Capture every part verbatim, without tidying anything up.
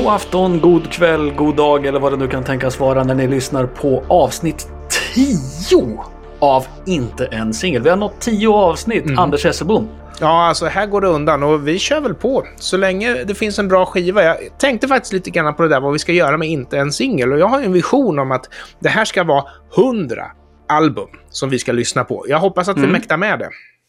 God afton, god kväll, god dag eller vad det nu kan tänkas vara när ni lyssnar på avsnitt tio av Inte en singel. Vi har nått tio avsnitt, mm. Anders Hesselbom. Ja, alltså här går det undan och vi kör väl på så länge det finns en bra skiva. Jag tänkte faktiskt lite grann på det där vad vi ska göra med Inte en singel och jag har en vision om att det här ska vara hundra album som vi ska lyssna på. Jag hoppas att vi mm. mäktar med det.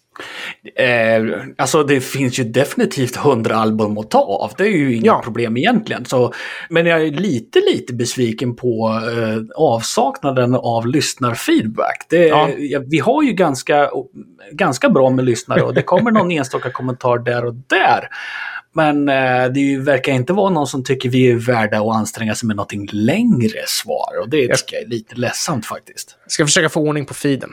Eh, alltså det finns ju definitivt hundra album att ta av. Det är ju inga ja. problem egentligen. Så, men jag är lite lite besviken på eh, avsaknaden av lyssnarfeedback. Det, ja. ja, vi har ju ganska, ganska bra med lyssnare och det kommer någon enstaka kommentar där och där. Men eh, det ju, verkar inte vara någon som tycker vi är värda att anstränga sig med någonting längre svar. Och det jag tycker jag är lite ledsamt faktiskt. Jag ska försöka få ordning på feeden.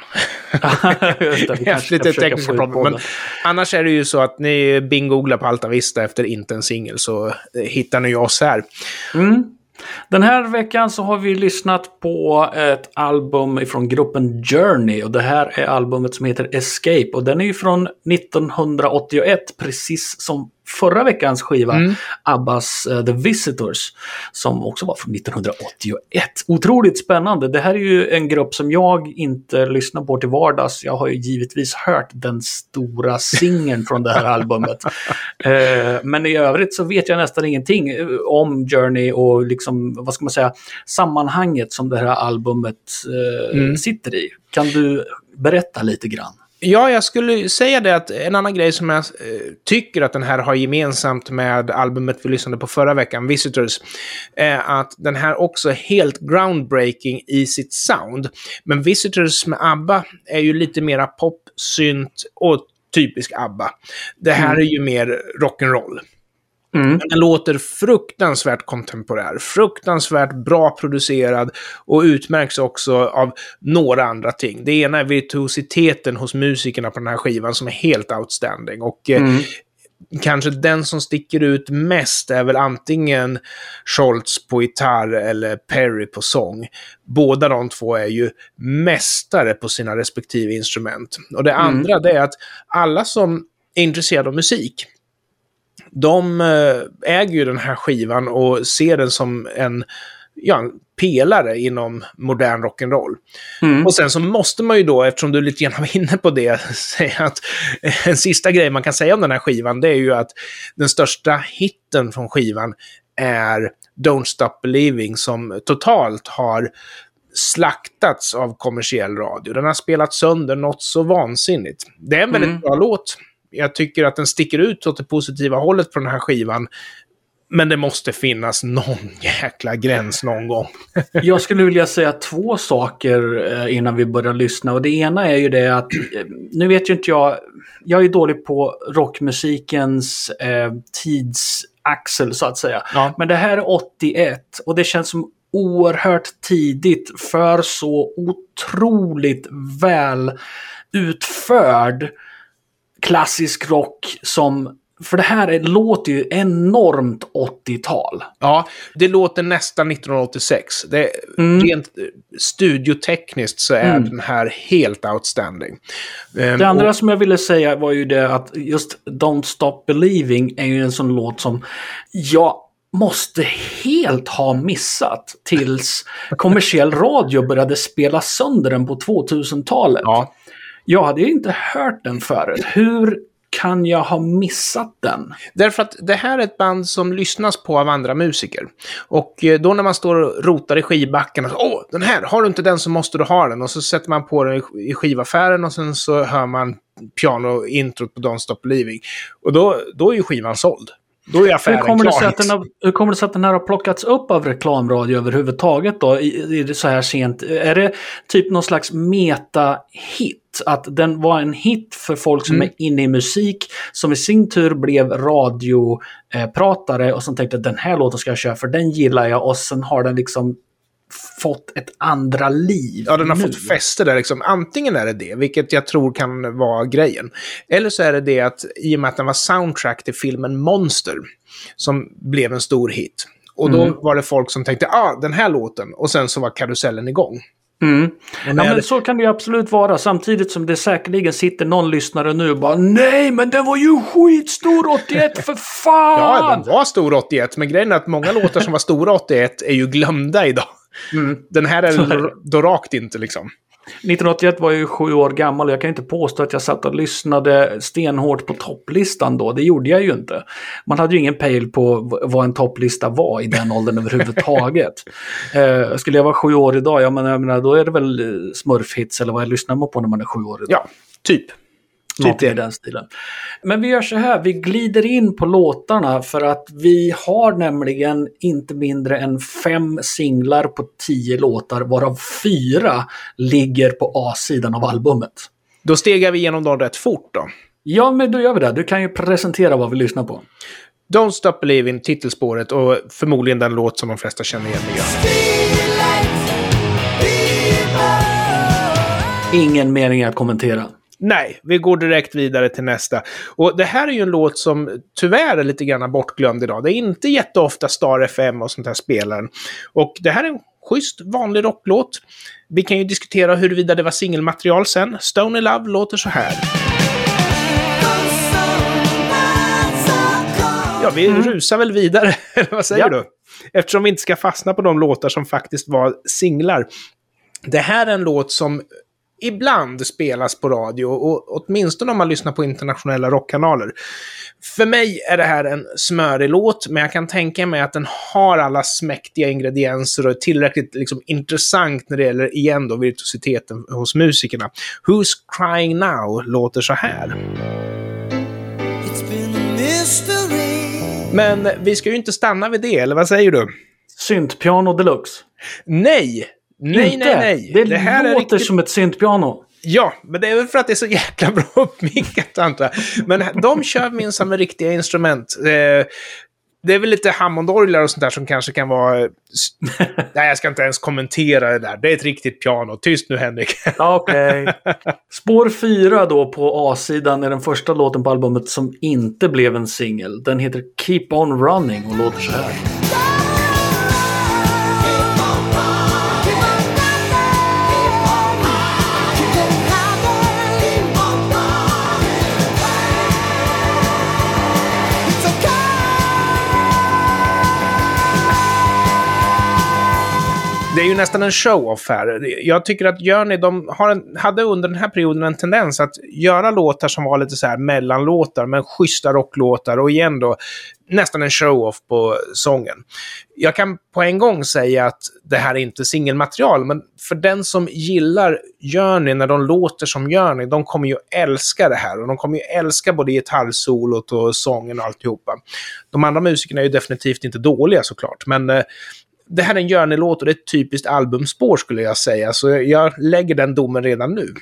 Just det, vi kanske lite tekniska problem. Men annars är det ju så att ni binggooglar på Alta Vista efter Inte en singel så hittar ni oss här. Mm. Den här veckan så har vi lyssnat på ett album från gruppen Journey och det här är albumet som heter Escape och den är ju från nittonhundraåttioett precis som förra veckans skiva mm. Abbas uh, The Visitors som också var från nittonhundraåttioett. Otroligt spännande. Det här är ju en grupp som jag inte lyssnar på till vardags. Jag har ju givetvis hört den stora singeln från det här albumet. Uh, men i övrigt så vet jag nästan ingenting om Journey och liksom, vad ska man säga, sammanhanget som det här albumet uh, mm. sitter i. Kan du berätta lite grann? Ja, jag skulle säga det att en annan grej som jag eh, tycker att den här har gemensamt med albumet vi lyssnade på förra veckan, Visitors, är att den här också är helt groundbreaking i sitt sound. Men Visitors med ABBA är ju lite mera pop, synt och typisk ABBA. Det här mm. är ju mer rock'n'roll. Mm. Den låter fruktansvärt kontemporär, fruktansvärt bra producerad och utmärks också av några andra ting. Det ena är virtuositeten hos musikerna på den här skivan som är helt outstanding och mm. eh, kanske den som sticker ut mest är väl antingen Scholz på gitarr eller Perry på sång. Båda de två är ju mästare på sina respektive instrument. Och det andra mm. det är att alla som är intresserade av musik, de äger ju den här skivan och ser den som en, ja, en pelare inom modern rock'n'roll. Mm. Och sen så måste man ju då, eftersom du lite grann var inne på det, säga att en sista grej man kan säga om den här skivan det är ju att den största hitten från skivan är Don't Stop Believing som totalt har slaktats av kommersiell radio. Den har spelat sönder något så vansinnigt. Det är en väldigt mm. bra låt. Jag tycker att den sticker ut åt det positiva hållet på den här skivan. Men det måste finnas någon jäkla gräns någon gång. Jag skulle vilja säga två saker innan vi börjar lyssna. Och det ena är ju det att, nu vet ju inte jag, jag är dålig på rockmusikens eh, tidsaxel så att säga. Ja. Men det här är åttioett och det känns som oerhört tidigt för så otroligt väl utförd klassisk rock som, för det här är, låter ju enormt åttiotal. Ja, det låter nästan nittonhundraåttiosex. Det, mm. Rent studiotekniskt så är mm. den här helt outstanding. Um, det andra och... som jag ville säga var ju det att just Don't Stop Believing är ju en sån låt som jag måste helt ha missat tills kommersiell radio började spela sönder den på tvåtusentalet. Ja. Jag hade ju inte hört den förut. Hur kan jag ha missat den? Därför att det här är ett band som lyssnas på av andra musiker. Och då när man står och rotar i skivbacken och så, åh, den här, har du inte den så måste du ha den. Och så sätter man på den i skivaffären och sen så hör man piano-introt på Don't Stop Believing. Och då, då är ju skivan såld. Då är affären hur kommer, det sig klar. Att den har, hur kommer det sig att den här har plockats upp av reklamradio överhuvudtaget då? I, i så här sent? Är det typ någon slags meta-hit? Att den var en hit för folk som mm. är inne i musik som i sin tur blev radiopratare eh, och som tänkte att den här låten ska jag köra för den gillar jag och sen har den liksom fått ett andra liv. Ja, den har nu. fått fäste där liksom. Antingen är det det, vilket jag tror kan vara grejen. Eller så är det det att i och med att den var soundtrack till filmen Monster som blev en stor hit. Och då mm. var det folk som tänkte, ah, den här låten. Och sen så var karusellen igång. Mm. Ja, men så kan det ju absolut vara. Samtidigt som det säkerligen sitter någon lyssnare nu och bara nej, men den var ju skitstor åttioett för fan! Ja, den var stor åttioett, men grejen är att många låtar som var stora åttioett är ju glömda idag. Mm. Den här är då, då rakt inte liksom. nittonhundraåttioett var jag ju sju år gammal och jag kan inte påstå att jag satt och lyssnade stenhårt på topplistan då. Det gjorde jag ju inte. Man hade ju ingen pejl på vad en topplista var i den åldern överhuvudtaget. Eh, skulle jag vara sju år idag, ja, men jag menar, då är det väl smurfhits eller vad jag lyssnar på när man är sju år idag. Ja, typ. Typ i den stilen. Men vi gör så här, vi glider in på låtarna för att vi har nämligen inte mindre än fem singlar på tio låtar, varav fyra ligger på A-sidan av albumet. Då stegar vi igenom dem rätt fort då. Ja, men då gör vi det. Du kan ju presentera vad vi lyssnar på. Don't Stop Believing, titelspåret, och förmodligen den låt som de flesta känner igen. Ingen mening att kommentera. Nej, vi går direkt vidare till nästa. Och det här är ju en låt som tyvärr är lite grann bortglömd idag. Det är inte jätteofta Star F M och sånt här spelaren. Och det här är en schysst vanlig rocklåt. Vi kan ju diskutera huruvida det var singelmaterial sen. Stony Love låter så här. Ja, vi mm. rusar väl vidare, eller vad säger ja. du? Eftersom vi inte ska fastna på de låtar som faktiskt var singlar. Det här är en låt som ibland spelas på radio, och åtminstone om man lyssnar på internationella rockkanaler. För mig är det här en smörig låt, men jag kan tänka mig att den har alla smäktiga ingredienser och är tillräckligt liksom intressant när det gäller, igen då, virtuositeten hos musikerna. Who's Crying Now låter så här. Men vi ska ju inte stanna vid det, eller vad säger du? Syntpiano deluxe. Nej! Nej, inte. nej, nej. Det, det här låter är riktigt som ett syntpiano. Ja, men det är väl för att det är så jäkla bra uppmickat, antar jag. Men de kör minsann med riktiga instrument. Eh, det är väl lite Hammondorglar och sånt där som kanske kan vara... Nej, jag ska inte ens kommentera det där. Det är ett riktigt piano. Tyst nu, Henrik. Okej. Okay. Spår fyra då på A-sidan är den första låten på albumet som inte blev en singel. Den heter Keep On Running och låter så här. Det är ju nästan en show-off här. Jag tycker att Journey, de har en, hade under den här perioden en tendens att göra låtar som var lite så här mellanlåtar, men schyssta rocklåtar, och igen då nästan en show-off på sången. Jag kan på en gång säga att det här är inte singelmaterial, men för den som gillar Journey när de låter som Journey, de kommer ju älska det här, och de kommer ju älska både gitarrsolot och sången och alltihopa. De andra musikerna är ju definitivt inte dåliga såklart, men eh, det här är en Journey-låt och det är ett typiskt albumspår, skulle jag säga. Så jag lägger den domen redan nu.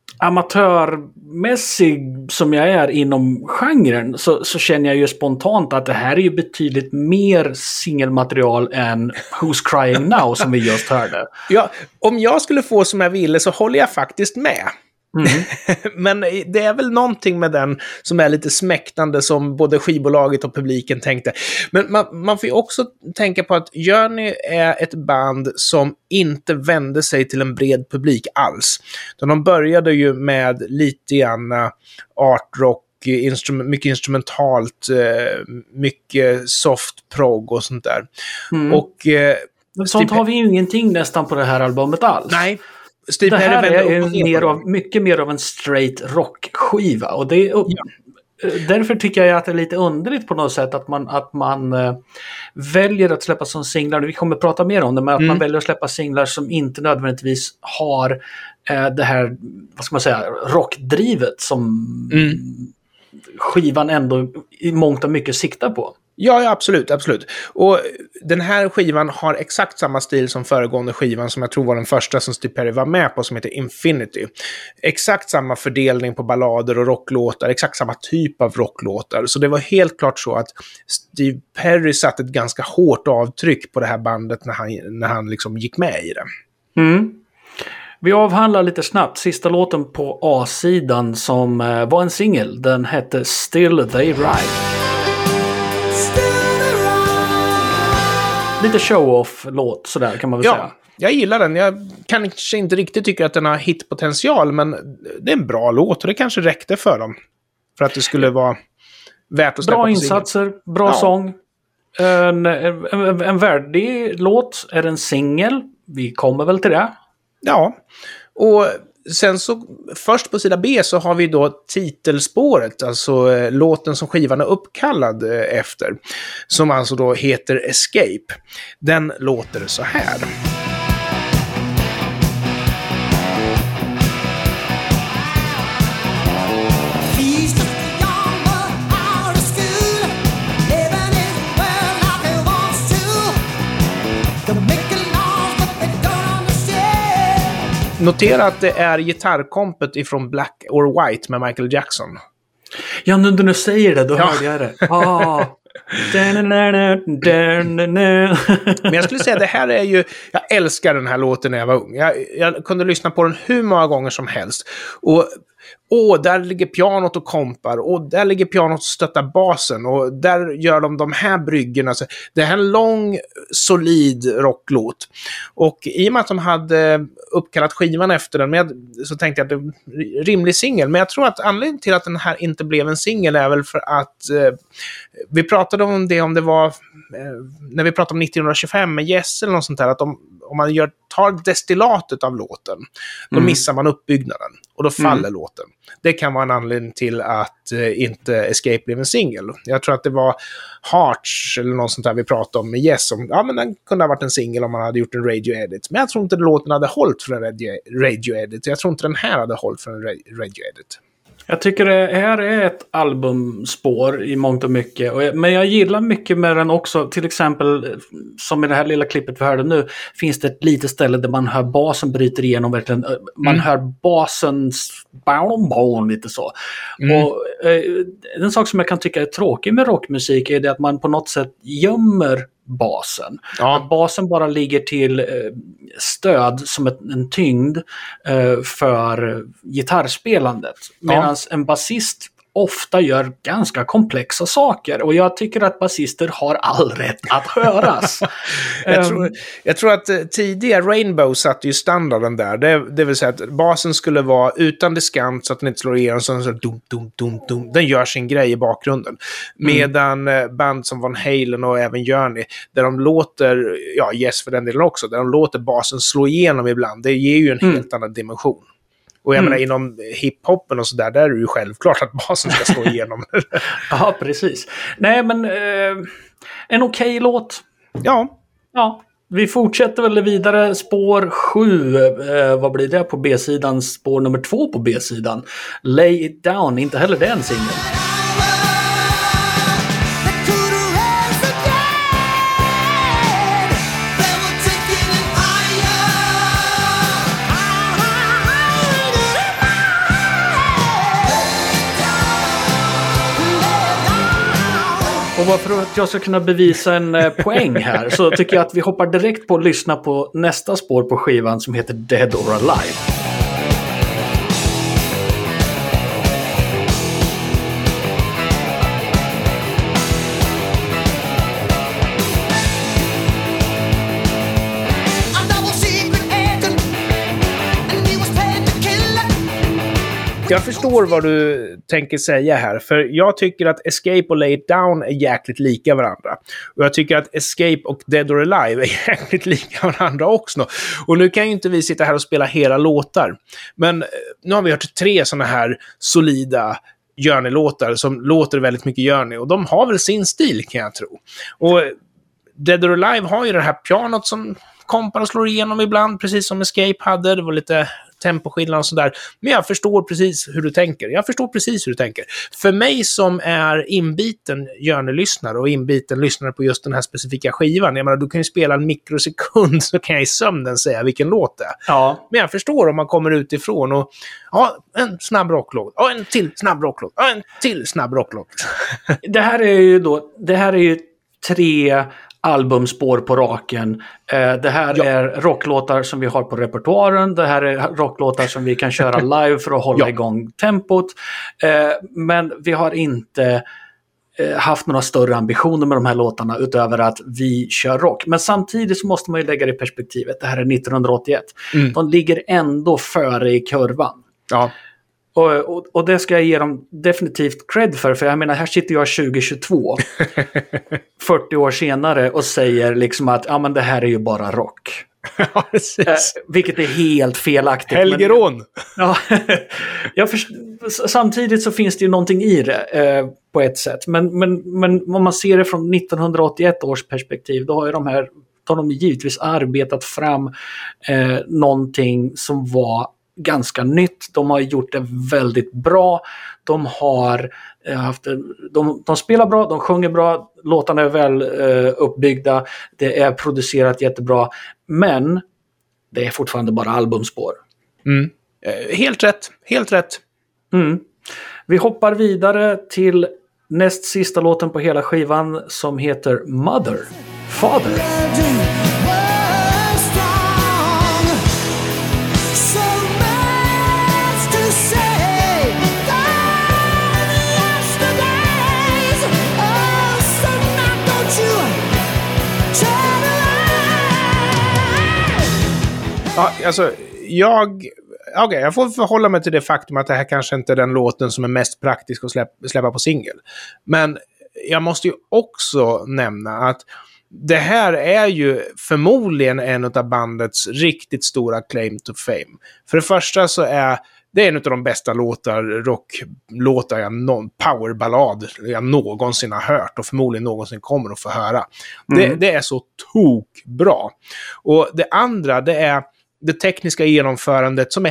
Amatörmässig som jag är inom genren så, så känner jag ju spontant att det här är ju betydligt mer singelmaterial än Who's Crying Now som vi just hörde. Ja, om jag skulle få som jag ville så håller jag faktiskt med. Mm. Men det är väl någonting med den som är lite smäktande, som både skivbolaget och publiken tänkte. Men man, man får ju också tänka på att Journey är ett band som inte vände sig till en bred publik alls. De började ju med lite grann art rock, instrument, mycket instrumentalt, mycket soft prog och sånt där. Mm. Och eh, men sånt har vi ju ingenting nästan på det här albumet alls. Nej. Steve det här är, är mer av, mycket mer av en straight rock-skiva. Och det är, ja. Därför tycker jag att det är lite underligt på något sätt att man, att man äh, väljer att släppa som singlar. Vi kommer att prata mer om det, men att mm. man väljer att släppa singlar som inte nödvändigtvis har äh, det här, vad ska man säga, rockdrivet som mm. skivan ändå i mångt och mycket siktar på. Ja, ja, absolut, absolut. Och den här skivan har exakt samma stil som föregående skivan, som jag tror var den första som Steve Perry var med på, som heter Infinity. Exakt samma fördelning på ballader och rocklåtar, exakt samma typ av rocklåtar. Så det var helt klart så att Steve Perry satte ett ganska hårt avtryck på det här bandet när han, när han liksom gick med i det. Mm. Vi avhandlar lite snabbt sista låten på A-sidan som eh, var en singel. Den hette Still They Ride. Lite show-off-låt, sådär kan man väl ja. säga. jag gillar den. Jag kanske inte riktigt tycker att den har hitpotential, men det är en bra låt och det kanske räckte för dem. För att det skulle vara värt att släppa bra på insatser, singel. bra Ja. sång. En, en, en värdig låt. Är en singel. Vi kommer väl till det. Ja, och sen så först på sida B så har vi då titelspåret, alltså eh, låten som skivan är uppkallad eh, efter, som alltså då heter Escape. Den låter så här. Notera att det är gitarrkompet ifrån Black or White med Michael Jackson. Ja, nu när du säger det, då Ja. hörde jag det. Ah. Men jag skulle säga att det här är ju... Jag älskar den här låten när jag var ung. Jag, jag kunde lyssna på den hur många gånger som helst. Och... Åh, där ligger pianot och kompar. Och där ligger pianot och stöttar basen. Och där gör de de här bryggorna. Så det här är en lång, solid rocklåt. Och i och med att de hade uppkallat skivan efter den med, så tänkte jag att det är en rimlig singel. Men jag tror att anledningen till att den här inte blev en singel är väl för att eh, vi pratade om det, om det var eh, när vi pratade om nittonhundratjugofem med Yes eller något sånt där, att de, om man gör, tar destillatet av låten, då Mm. missar man uppbyggnaden. Och då faller Mm. låten. Det kan vara en anledning till att eh, inte Escape blev en singel. Jag tror att det var Hearts eller något sånt där vi pratade om med Yes. Om, ja, men den kunde ha varit en singel om man hade gjort en radio-edit. Men jag tror inte låten hade hållit för en radio- radio-edit. Jag tror inte den här hade hållit för en ra- radio-edit. Jag tycker det här är ett albumspår i mångt och mycket. Och jag, men jag gillar mycket med den också. Till exempel, som i det här lilla klippet vi hörde nu, finns det ett litet ställe där man hör basen bryter igenom verkligen. Man Mm. hör basens bam, lite så. Mm. Och eh, en sak som jag kan tycka är tråkig med rockmusik är det att man på något sätt gömmer basen. Ja. Att basen bara ligger till eh, stöd som ett, en tyngd eh, för gitarrspelandet. Medan en basist ofta gör ganska komplexa saker. Och jag tycker att basister har all rätt att höras. jag, tror, jag tror att eh, tidiga Rainbow satte ju standarden där. Det, det vill säga att basen skulle vara utan diskant så att den inte slår igenom. Så, så dum, dum, dum, dum. Den gör sin grej i bakgrunden. Medan eh, band som Van Halen och även Journey, där de låter, ja Yes för den delen också, där de låter basen slå igenom ibland. Det ger ju en Mm. helt annan dimension. Och jag Mm. menar, inom hiphopen och sådär, där är det ju självklart att basen ska slå igenom. Ja, precis. Nej, men eh, en okej låt. Ja. Ja, vi fortsätter väl vidare. Spår sju, eh, vad blir det på B-sidan? Spår nummer två på B-sidan. Lay It Down, inte heller det en singel. Och bara för att jag ska kunna bevisa en eh, poäng här så tycker jag att vi hoppar direkt på att lyssna på nästa spår på skivan som heter Dead or Alive. Jag förstår vad du tänker säga här, för jag tycker att Escape och Lay It Down är jäkligt lika varandra. Och jag tycker att Escape och Dead or Alive är jäkligt lika varandra också. Och nu kan ju inte vi sitta här och spela hela låtar. Men nu har vi hört tre sådana här solida Journey-låtar som låter väldigt mycket Journey. Och de har väl sin stil, kan jag tro. Och Dead or Alive har ju det här pianot som kompar och slår igenom ibland, precis som Escape hade. Det var lite temposkillnad och sådär. Men jag förstår precis hur du tänker. Jag förstår precis hur du tänker. För mig som är inbiten Journey-lyssnare och inbiten lyssnare på just den här specifika skivan, jag menar, du kan ju spela en mikrosekund så kan jag i sömnen säga vilken låt det är. Ja. Men jag förstår om man kommer utifrån och ja, en snabb rocklåt. Ja, en till snabb rocklåt. Ja, en till snabb rocklåt. Det här är ju då, det här är ju tre albumspår på raken. Eh, det här Ja. är rocklåtar som vi har på repertoaren. Det här är rocklåtar som vi kan köra live för att hålla Ja. igång tempot. Eh, men vi har inte eh, haft några större ambitioner med de här låtarna utöver att vi kör rock. Men samtidigt så måste man ju lägga det i perspektivet. Det här är nittonhundraåttioett. Mm. De ligger ändå före i kurvan. Ja. Och, och, och det ska jag ge dem definitivt cred för. För jag menar, här sitter jag tjugo tjugotvå, fyrtio år senare och säger liksom att ja, men det här är ju bara rock. Ja, precis. Eh, vilket är helt felaktigt. Helgerån! Men, ja, jag först, samtidigt så finns det ju någonting i det eh, på ett sätt. Men, men, men om man ser det från nittonhundraåttioett års perspektiv, då har ju de här då har de givetvis arbetat fram eh, någonting som var ganska nytt. De har gjort det väldigt bra. De har eh, haft de, de spelar bra, de sjunger bra, låtarna är väl eh, uppbyggda, det är producerat jättebra, men det är fortfarande bara albumspår. Mm. Eh, helt rätt, helt rätt. Mm. Vi hoppar vidare till näst sista låten på hela skivan som heter Mother, Father. Ja, alltså, jag... Okej, okay, jag får förhålla mig till det faktum att det här kanske inte är den låten som är mest praktisk att släppa, släppa på singel. Men jag måste ju också nämna att det här är ju förmodligen en av bandets riktigt stora claim to fame. För det första så är det en av de bästa låtar, rocklåtar jag någon, powerballad jag någonsin har hört och förmodligen någonsin kommer att få höra. Mm. Det, det är så tok bra. Och det andra, det är det tekniska genomförandet som är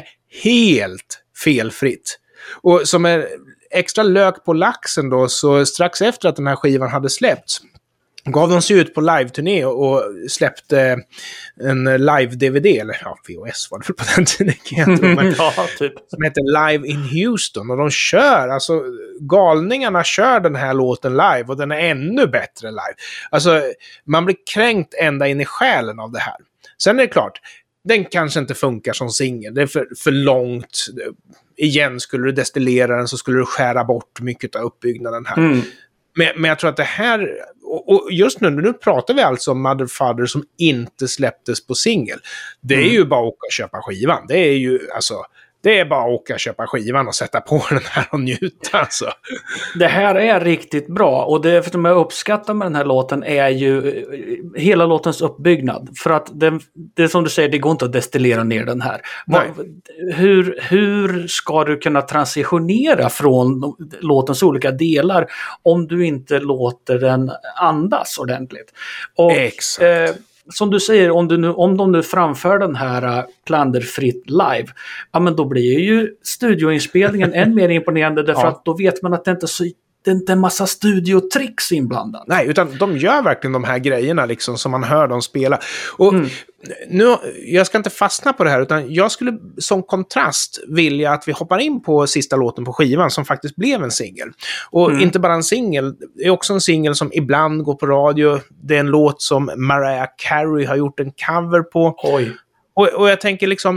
helt felfritt. Och som är extra lök på laxen då, så strax efter att den här skivan hade släppts gav de sig ut på live-turné och släppte en live-D V D, eller ja, V H S var det på den tiden, jag tror, men, ja, typ. som heter Live in Houston, och de kör, alltså galningarna kör den här låten live, och den är ännu bättre live. Alltså, man blir kränkt ända in i själen av det här. Sen är det klart, den kanske inte funkar som singel, det är för, för långt. Igen, skulle du destillera den så skulle du skära bort mycket av uppbyggnaden här. Mm. Men, men jag tror att det här, och, och just nu, nu pratar vi alltså om Mother Father som inte släpptes på singel. Det är mm. ju bara att åka och köpa skivan. Det är ju, alltså, det är bara att åka och köpa skivan och sätta på den här och njuta, alltså. Det här är riktigt bra, och det som jag uppskattar med den här låten är ju hela låtens uppbyggnad. För att det, det som du säger, det går inte att destillera ner den här. Nej. Hur, hur ska du kunna transitionera från låtens olika delar om du inte låter den andas ordentligt? Och, Exakt. Eh, som du säger, om, du nu, om de nu framför den här uh, klanderfritt live, ja, men då blir ju studioinspelningen än mer imponerande, därför ja. att då vet man att det inte är så, det är inte en massa studiotricks inblandat. Nej, utan de gör verkligen de här grejerna liksom som man hör dem spela. Och mm. nu, jag ska inte fastna på det här, utan jag skulle som kontrast vilja att vi hoppar in på sista låten på skivan som faktiskt blev en singel. Och mm. inte bara en singel, det är också en singel som ibland går på radio. Det är en låt som Mariah Carey har gjort en cover på. Oj. Och, och jag tänker liksom,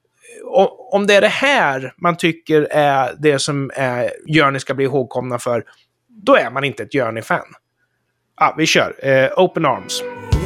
om det är det här man tycker är det som är Journey ska bli ihågkomna för, då är man inte ett Journey-fan. Ja, vi kör. Eh, Open Arms.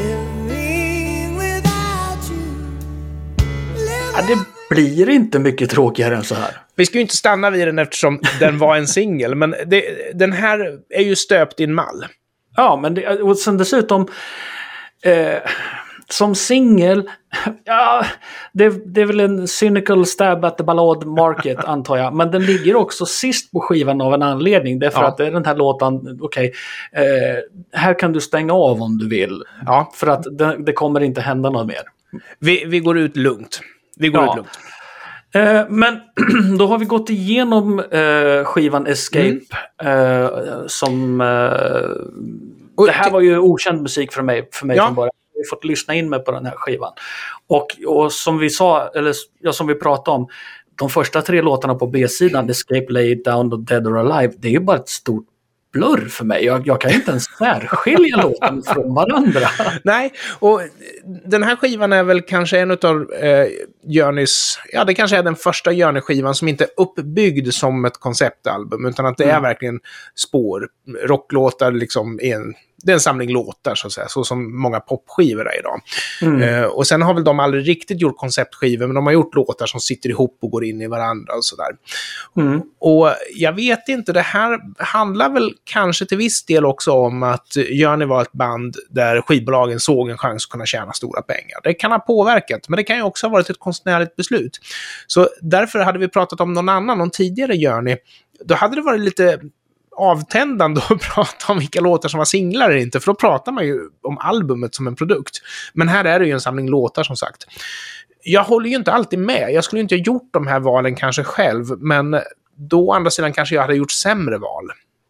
Ja, det blir inte mycket tråkigare än så här. Vi ska ju inte stanna vid den eftersom den var en singel, men det, den här är ju stöpt i en mall. Ja, men det, och sen dessutom... Eh, som singel, ja, det, det är väl en cynical stab at the ballad market, antar jag. Men den ligger också sist på skivan av en anledning. Därför ja. att det är den här låten, okej, okay, eh, här kan du stänga av om du vill. Ja. För att det, det kommer inte hända något mer. Vi, vi går ut lugnt. Vi går ja. ut lugnt. Eh, men då har vi gått igenom eh, skivan Escape mm. eh, som... Eh, det här var ju okänd musik för mig, för mig ja. från början. Vi fått lyssna in med på den här skivan. Och, och som vi sa, eller ja, som vi pratade om, de första tre låtarna på B-sidan, Escape, Lay It Down och Dead or Alive, det är ju bara ett stort blurr för mig. Jag, jag kan inte ens särskilja låten från varandra. Nej, och den här skivan är väl kanske en av, eh, Journeys, ja det kanske är den första Journey-skivan som inte är uppbyggd som ett konceptalbum, utan att det mm. är verkligen spår, rocklåtar liksom, en, det är en samling låtar så att säga, så som många popskivor är idag. Mm. Uh, och sen har väl de aldrig riktigt gjort konceptskivor, men de har gjort låtar som sitter ihop och går in i varandra och sådär. Mm. Och jag vet inte, det här handlar väl kanske till viss del också om att Journey var ett band där skivbolagen såg en chans att kunna tjäna stora pengar. Det kan ha påverkat, men det kan ju också ha varit ett konstnärligt beslut. Så därför hade vi pratat om någon annan, någon tidigare Journey, då hade det varit lite avtändande att prata om vilka låtar som var singlar eller inte, för då pratar man ju om albumet som en produkt. Men här är det ju en samling låtar som sagt. Jag håller ju inte alltid med. Jag skulle inte ha gjort de här valen kanske själv, men då å andra sidan kanske jag hade gjort sämre val.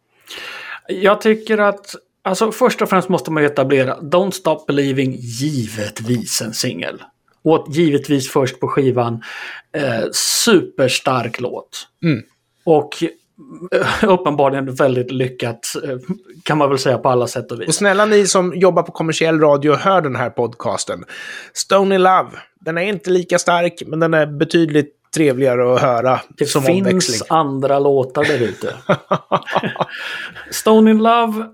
Jag tycker att, alltså först och främst måste man ju etablera Don't Stop Believing, givetvis en singel. Och givetvis först på skivan, eh, superstark låt. Mm. Och uppenbarligen väldigt lyckat, kan man väl säga, på alla sätt och vis. Och snälla ni som jobbar på kommersiell radio och hör den här podcasten. Stone in Love, den är inte lika stark, men den är betydligt trevligare att höra. Det som finns omväxling. Andra låtar där ute. Stone in Love,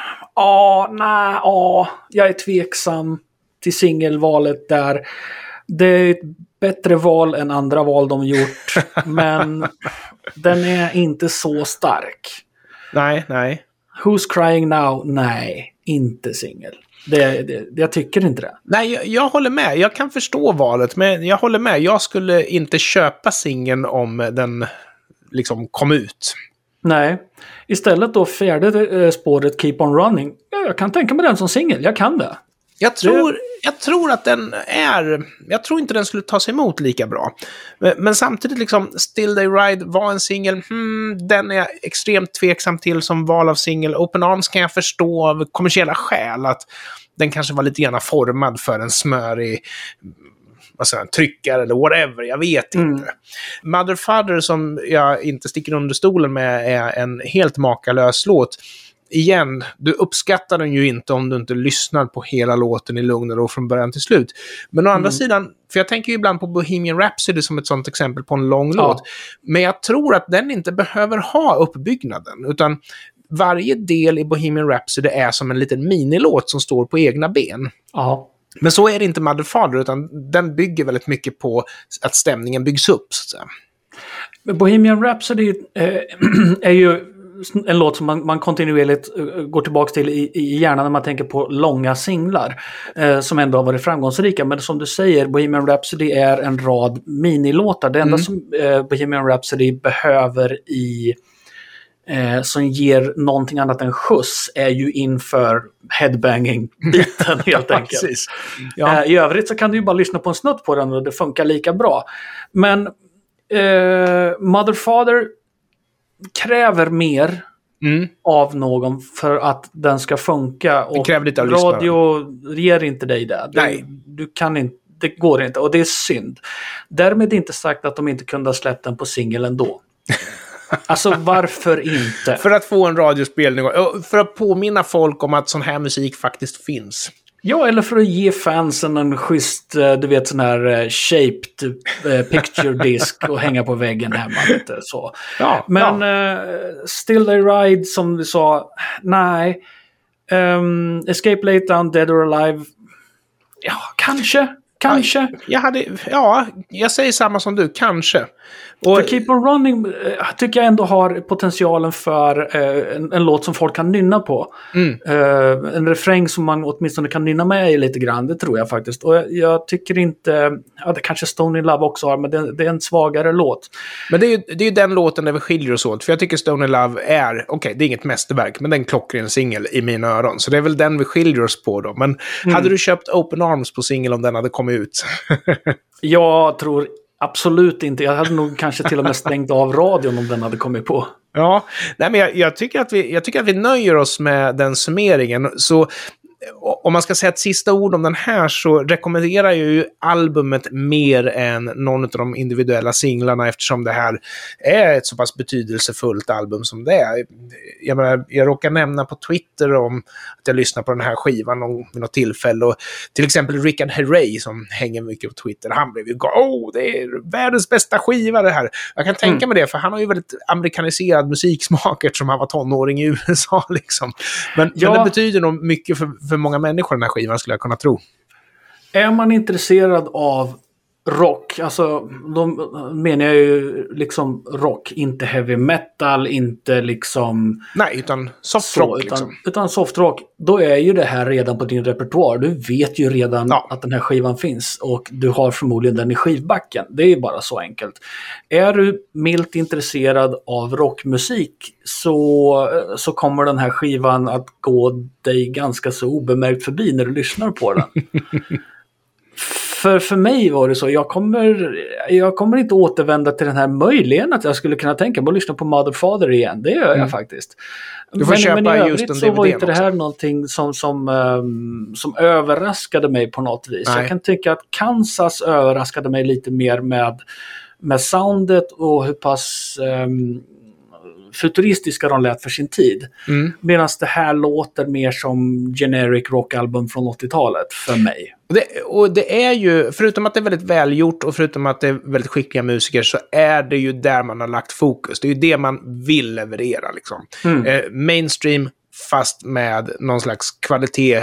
ja, nej, ja, jag är tveksam till singelvalet där. Det är ett bättre val än andra val de gjort, men den är inte så stark. Nej, nej. Who's Crying Now? Nej, inte singel. Det, det, jag tycker inte det. Nej, jag, jag håller med. Jag kan förstå valet, men jag håller med. Jag skulle inte köpa singeln om den liksom kom ut. Nej. Istället då fjärde spåret Keep On Running. Jag kan tänka mig den som singel. Jag kan det. Jag tror, jag tror att den är... Jag tror inte den skulle ta sig emot lika bra. Men, men samtidigt liksom, Still They Ride var en singel. Hmm, den är jag extremt tveksam till som val av singel. Open Arms kan jag förstå av kommersiella skäl att den kanske var lite grann formad för en smörig... vad säger, tryckare eller whatever, jag vet mm. inte. Mother Father, som jag inte sticker under stolen med, är en helt makalös låt. Igen, du uppskattar den ju inte om du inte lyssnar på hela låten i lugn och ro från början till slut. Men å mm. andra sidan, för jag tänker ju ibland på Bohemian Rhapsody som ett sånt exempel på en lång ja. låt. Men jag tror att den inte behöver ha uppbyggnaden, utan varje del i Bohemian Rhapsody är som en liten minilåt som står på egna ben. Ja. Men så är det inte Mother Father, utan den bygger väldigt mycket på att stämningen byggs upp, så att säga. Bohemian Rhapsody eh, är ju en låt som man, man kontinuerligt uh, går tillbaka till i, i hjärnan när man tänker på långa singlar uh, som ändå har varit framgångsrika. Men som du säger, Bohemian Rhapsody är en rad minilåtar. Det enda mm. som uh, Bohemian Rhapsody behöver i uh, som ger någonting annat än skjuts är ju inför headbanging-biten helt enkelt. Ja. Uh, I övrigt så kan du ju bara lyssna på en snutt på den och det funkar lika bra. Men uh, Mother Father kräver mer mm. av någon för att den ska funka. Och det kräver lite av radio ger inte dig det. Nej. Du, du kan inte, det går inte. Och det är synd. Därmed inte sagt att de inte kunde ha släppt den på singel ändå. Alltså varför inte? För att få en radiospelning. För att påminna folk om att sån här musik faktiskt finns. Ja, eller för att ge fansen en schysst, du vet, sån här shaped uh, picture disk och hänga på väggen hemma lite så. Ja, men ja. Uh, Still They Ride, som du sa, nej. Um, Escape Late Down, Dead or Alive. Ja, kanske. Kanske. Ja, jag hade, ja, jag säger samma som du, kanske. Och för Keep On Running uh, tycker jag ändå har potentialen för uh, en, en låt som folk kan nynna på. Mm. Uh, en refräng som man åtminstone kan nynna med i lite grann, det tror jag faktiskt. Och jag, jag tycker inte, ja det kanske Stone in Love också har, men det, det är en svagare låt. Men det är ju det är ju den låten där vi skiljer oss åt. För jag tycker Stone in Love är, okej okay, det är inget mästerverk, men det är en klockren singel i mina öron. Så det är väl den vi skiljer oss på då. Men mm. hade du köpt Open Arms på singel om den hade kommit ut? Jag tror absolut inte. Jag hade nog kanske till och med stängt av radion om den hade kommit på. Ja, nej men jag, jag, tycker att vi, jag tycker att vi nöjer oss med den summeringen. Så om man ska säga ett sista ord om den här så rekommenderar jag ju albumet mer än någon av de individuella singlarna eftersom det här är ett så pass betydelsefullt album som det är. Jag menar, jag råkar nämna på Twitter om att jag lyssnar på den här skivan någon, vid något tillfälle och till exempel Richard Herrey som hänger mycket på Twitter, han blev ju åh, det är världens bästa skiva det här. Jag kan tänka mm. mig det, för han har ju väldigt amerikaniserad musiksmak eftersom han var tonåring i U S A liksom. Men, ja. men det betyder nog mycket för, för många människor den här skivan skulle jag kunna tro. Är man intresserad av rock, alltså då menar jag ju liksom rock, inte heavy metal, inte liksom nej, utan soft rock utan, liksom. utan soft rock, då är ju det här redan på din repertoar. Du vet ju redan ja. att den här skivan finns och du har förmodligen den i skivbacken. Det är ju bara så enkelt. Är du milt intresserad av rockmusik så, så kommer den här skivan att gå dig ganska så obemärkt förbi när du lyssnar på den. För, för mig var det så, jag kommer, jag kommer inte återvända till den här möjligen att jag skulle kunna tänka mig att lyssna på Mother Father igen. Det gör jag mm. faktiskt. Du får men, köpa men i just övrigt en så var inte det här också. någonting som, som, um, som överraskade mig på något vis. Nej. Jag kan tycka att Kansas överraskade mig lite mer med, med soundet och hur pass um, futuristiska de lät för sin tid. Mm. Medan det här låter mer som generic rockalbum från åttiotalet för mig. Det, och det är ju, förutom att det är väldigt välgjort och förutom att det är väldigt skickliga musiker så är det ju där man har lagt fokus. Det är ju det man vill leverera liksom. Mm. Eh, mainstream fast med någon slags kvalitet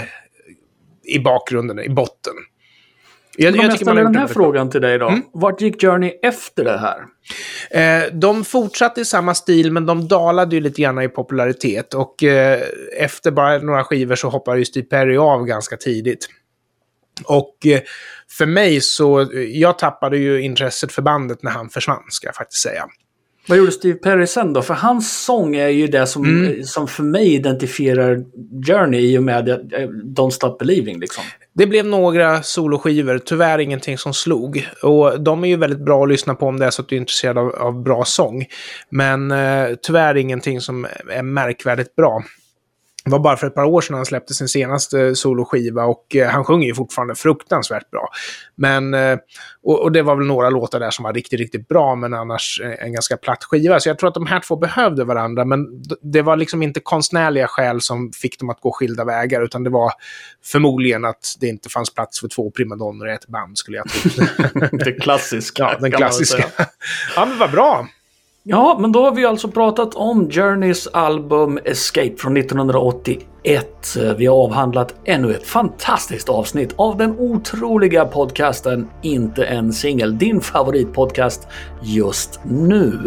i bakgrunden, i botten. Jag, jag, jag ställer den här frågan till dig då. Mm? Vart gick Journey efter det här? Eh, de fortsatte i samma stil men de dalade ju lite grann i popularitet och eh, efter bara några skivor så hoppade ju Steve Perry av ganska tidigt. Och eh, för mig så, jag tappade ju intresset för bandet när han försvann ska jag faktiskt säga. Vad gjorde Steve Perry sen då? För hans sång är ju det som, mm. som för mig identifierar Journey i och med Don't Stop Believing liksom. Det blev några soloskivor, tyvärr ingenting som slog. Och de är ju väldigt bra att lyssna på om det är så att du är intresserad av, av bra sång. Men eh, tyvärr ingenting som är märkvärdigt bra. Det var bara för ett par år sedan han släppte sin senaste soloskiva och eh, han sjunger ju fortfarande fruktansvärt bra. Men, eh, och, och det var väl några låtar där som var riktigt, riktigt bra men annars eh, en ganska platt skiva. Så jag tror att de här två behövde varandra men d- det var liksom inte konstnärliga skäl som fick dem att gå skilda vägar utan det var förmodligen att det inte fanns plats för två primadonner i ett band skulle jag tro. Det klassiska. Ja, den klassiska. Ja, men vad bra. Ja, men då har vi alltså pratat om Journeys album Escape från nittonhundraåttioett. Vi har avhandlat ännu ett fantastiskt avsnitt av den otroliga podcasten Inte en singel. Din favoritpodcast just nu.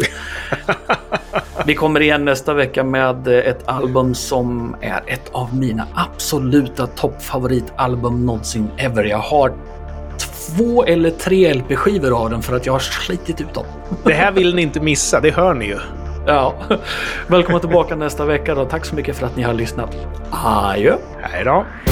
Vi kommer igen nästa vecka med ett album som är ett av mina absoluta toppfavoritalbum någonsin ever. Jag har två eller tre L P-skivor av den för att jag har slitit ut dem. Det här vill ni inte missa, det hör ni ju. Ja, välkomna tillbaka nästa vecka då. Tack så mycket för att ni har lyssnat. Adjö. Hej då.